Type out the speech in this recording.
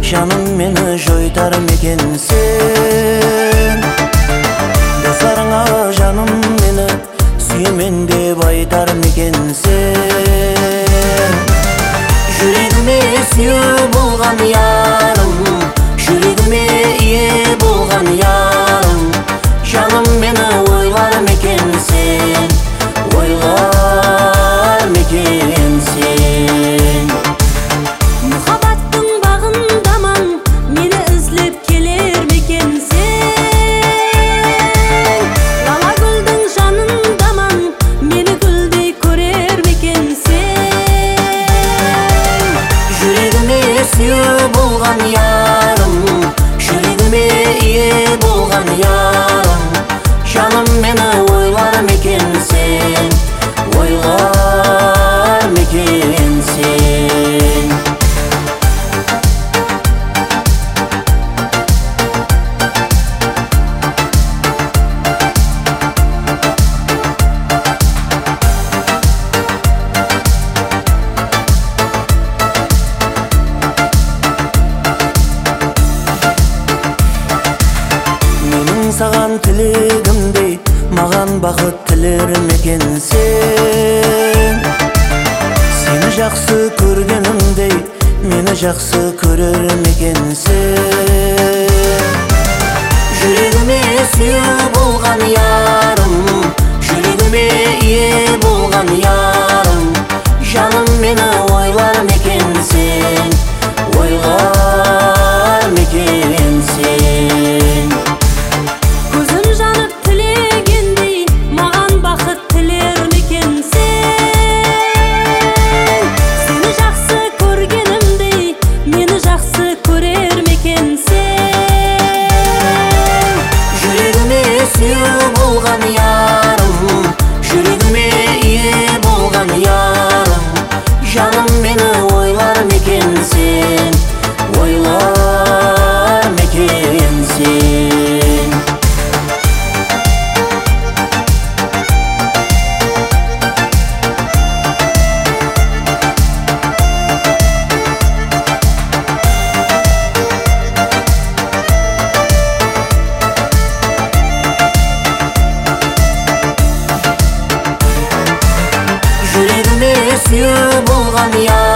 жаным мені жойтар мекенсің. Достарыңа жаным мені сүйемен деп айтар мекенсің. Жүрегіме сүйе болған ярым, жүрегіме ие болған ярым, жаным мені ойлар мекенсің, ойлар мекенсің. Махаббаттың бағындаман мені ізлеп келер мекенсің. Лала гүлдің жанындаман мені гүлдей көрер мекенсің. Жүрегіме сүйе болған ярым, жүрегіме ие болған ярым, жаным мені ойлар мекенсің, ойлар мекенсің. Саған тілегімдей, маған бақыт тілер мекенсің. Сені жақсы көргенімдей, мені жақсы көрер мекенсің. Жүрегіме сүйе болған ярым, жүрегіме ие болған ярым, жаным мені ойлар мекенсің, ойлар мекенсің. Көзім жанып тілегендей, маған бақыт тілер мекенсің. Сені жақсы көргенімдей, мені жақсы көрер мекенсің. Жүрегіме сүйе болған ярым, жүрегіме ие болған ярым, жаным мені ойлар мекенсің, ойлар мекенсің. Жүрегіме сүйе болған ярым,